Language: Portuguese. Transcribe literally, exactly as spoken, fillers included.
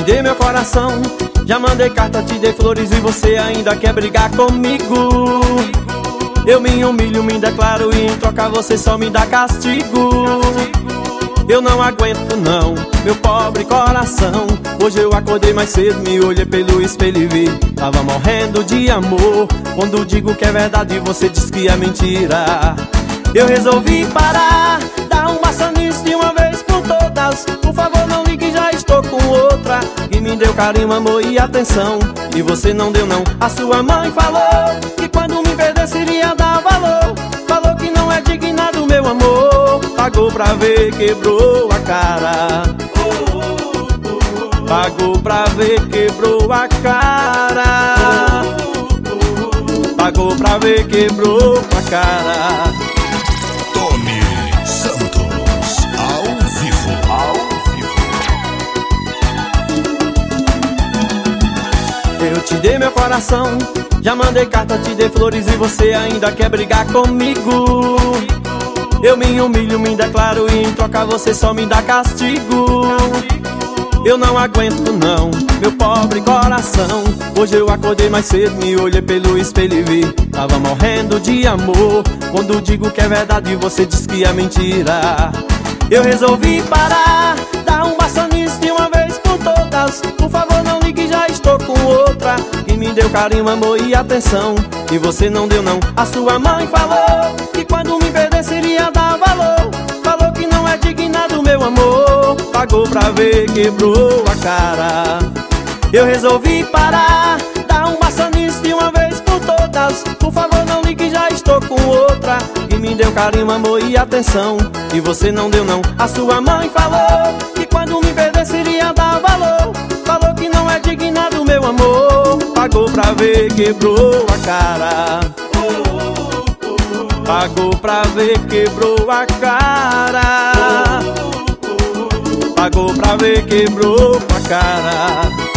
dei meu coração, já mandei carta, te dei flores e você ainda quer brigar comigo. Eu me humilho, me declaro e em troca você só me dá castigo. Eu não aguento não, meu pobre coração. Hoje eu acordei mais cedo, me olhei pelo espelho e vi, tava morrendo de amor. Quando digo que é verdade, você diz que é mentira. Eu resolvi parar, dar um basta nisso de uma vez por todas. Por favor não ligue, já estou com outra que me deu carinho, amor e atenção, e você não deu não. A sua mãe falou que quando me perdesse iria dar valor. Falou que não é digna do meu amor. Pagou pra ver, quebrou a cara. Pagou pra ver, quebrou a cara. Pagou pra ver, quebrou a cara. Tony Santos, ao vivo. Ao vivo. Eu te dei meu coração, já mandei carta, te dei flores e você ainda quer brigar comigo. Eu me humilho, me declaro e em troca você só me dá castigo. Eu não aguento não, meu pobre coração. Hoje eu acordei mais cedo, me olhei pelo espelho e vi, tava morrendo de amor. Quando digo que é verdade, você diz que é mentira. Eu resolvi parar, dar um basta nisso de uma vez por todas. Por favor não ligue, já estou com outra que me deu carinho, amor e atenção, e você não deu não. A sua mãe falou que quando me perdesse iria dar valor. Falou que não é digna do meu amor. Pagou pra ver, quebrou a cara. Eu resolvi parar, dar um basta nisso de uma vez por todas. Por favor não ligue, já estou com outra que me deu carinho, amor e atenção, e você não deu não. A sua mãe falou que quando me perdesse iria dar valor. Falou que não é digna do meu amor. Pagou pra ver, quebrou a cara. Pagou pra ver, quebrou a cara. Pagou pra ver, quebrou a cara.